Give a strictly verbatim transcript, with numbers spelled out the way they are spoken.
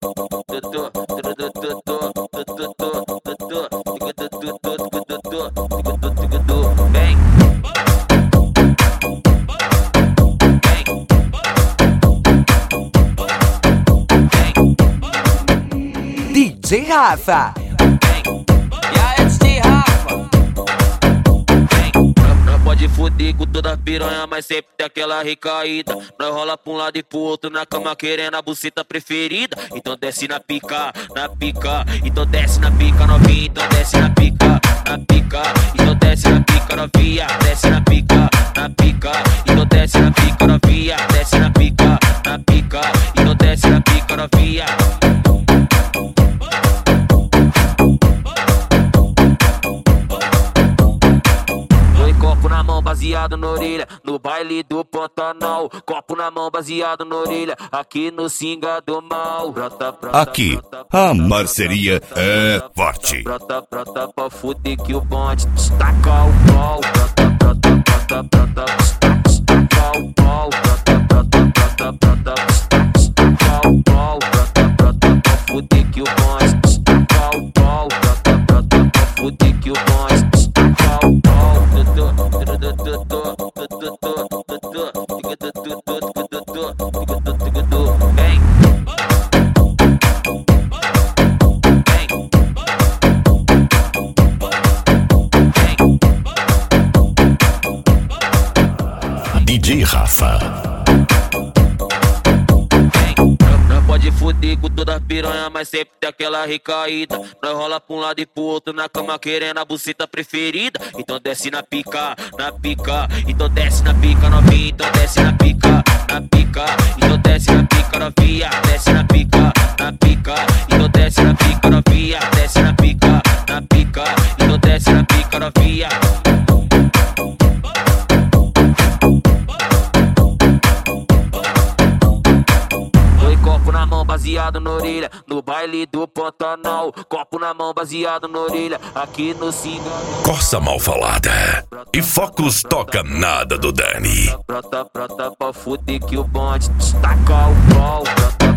Vem. D J Rafa. E aí, D J Rafa? Nós pode fuder com toda a piranha, mas sempre tem aquela recaída. Nós rola pra um lado e pro outro na cama querendo a buceta preferida. Então desce na pica, na pica. Então desce na pica novinha, então desce na pica, na pica. Então desce na pica novinha, desce na pica, na pica. Então desce na pica novinha, desce na pica, na pica. Então desce na pica novinha. Copo na mão, baseado na orelha, no baile do Pantanal. Copo na mão, baseado na orelha, aqui no Singa do Mal. Brota, brota, aqui, a marceria é forte. Brota, brota, pra fuder que o bonde destaca o pau. Brota, brota, brota, brota, destaca o pau. Brota, brota, brota, brota, destaca o pau. Brota, brota, pra fuder que o bonde destaca o pau. Brota, brota, pra fuder que o bonde destaca o pau. Vem. D J Rafa. Nós pode fuder com toda a piranha, mas sempre tem aquela recaída. Nós rola pra um lado e pro outro na cama querendo a buceta preferida. Então desce na pica, na pica. Então desce na pica novinha, então desce na pica, na pica. Então desce na pica novinha, desce na pica, na pica. Então desce na pica novinha, desce na pica, na pica. Então desce na pica novinha. Copo na mão, baseado na orelha, no baile do Pantanal. Copo na mão, baseado na orelha, aqui no Singa. Corsa mal falada. E Focus toca nada do Dani. Brota, brota, pra fuder que o bonde destaca o pau. Brota,